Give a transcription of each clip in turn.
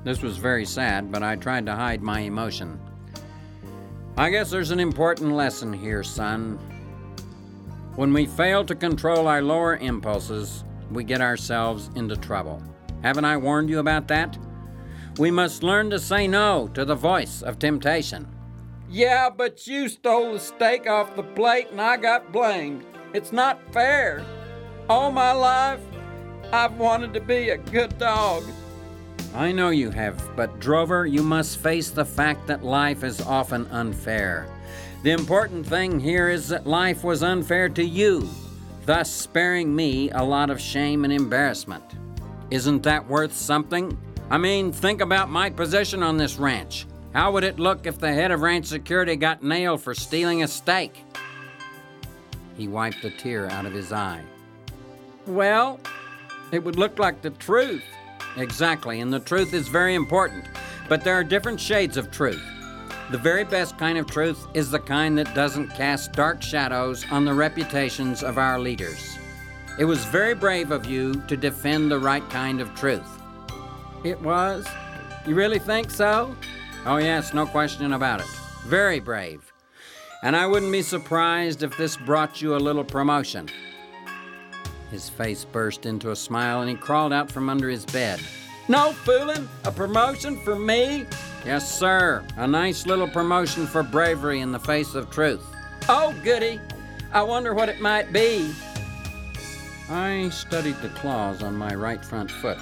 This was very sad, but I tried to hide my emotion. I guess there's an important lesson here, son. When we fail to control our lower impulses, we get ourselves into trouble. Haven't I warned you about that? We must learn to say no to the voice of temptation. Yeah, but you stole the steak off the plate and I got blamed. It's not fair. All my life, I've wanted to be a good dog. I know you have, but Drover, you must face the fact that life is often unfair. The important thing here is that life was unfair to you, thus sparing me a lot of shame and embarrassment. Isn't that worth something? I mean, think about my position on this ranch. How would it look if the head of ranch security got nailed for stealing a steak? He wiped a tear out of his eye. Well, it would look like the truth. Exactly, and the truth is very important. But there are different shades of truth. The very best kind of truth is the kind that doesn't cast dark shadows on the reputations of our leaders. It was very brave of you to defend the right kind of truth. It was? You really think so? Oh yes, no question about it. Very brave. And I wouldn't be surprised if this brought you a little promotion. His face burst into a smile and he crawled out from under his bed. No fooling! A promotion for me? Yes, sir. A nice little promotion for bravery in the face of truth. Oh, goody! I wonder what it might be. I studied the claws on my right front foot.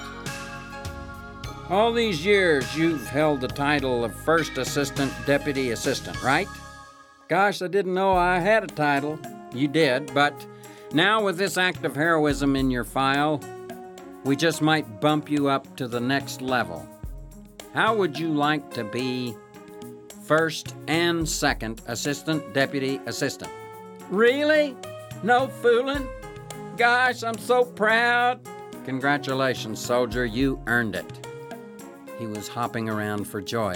All these years you've held the title of First Assistant Deputy Assistant, right? Gosh, I didn't know I had a title. You did, but now with this act of heroism in your file, we just might bump you up to the next level. How would you like to be First and Second Assistant Deputy Assistant? Really? No fooling? Gosh, I'm so proud. Congratulations, soldier. You earned it. He was hopping around for joy,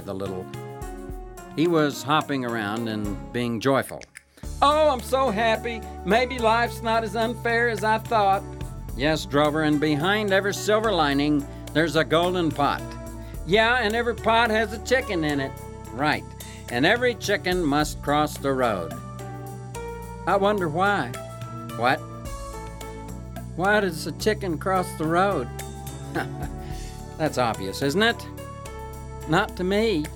He was hopping around and being joyful. Oh, I'm so happy. Maybe life's not as unfair as I thought. Yes, Drover, and behind every silver lining, there's a golden pot. Yeah, and every pot has a chicken in it. Right, and every chicken must cross the road. I wonder why. What? Why does a chicken cross the road? That's obvious, isn't it? Not to me.